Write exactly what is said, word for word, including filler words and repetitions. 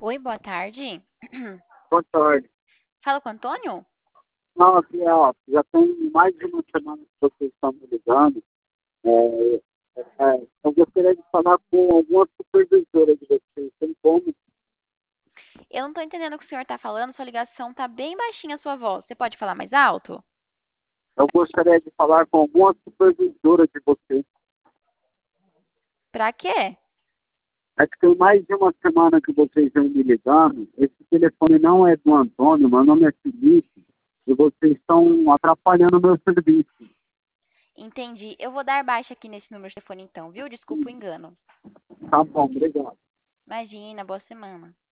Oi, boa tarde. Boa tarde. Fala com o Antônio? Não, assim, ó, já tem mais de uma semana que vocês estão me ligando. É, é, eu gostaria de falar com alguma supervisora de vocês. Tem como? Eu não tô entendendo o que o senhor tá falando, sua ligação tá bem baixinha a sua voz. Você pode falar mais alto? Eu gostaria de falar com alguma supervisora de vocês. Pra quê? É que tem mais de uma semana que vocês vêm me ligando. Esse telefone não é do Antônio, meu nome é Felipe. E vocês estão atrapalhando o meu serviço. Entendi. Eu vou dar baixa aqui nesse número de telefone então, viu? Desculpa o engano. Tá bom, obrigado. Imagina, boa semana.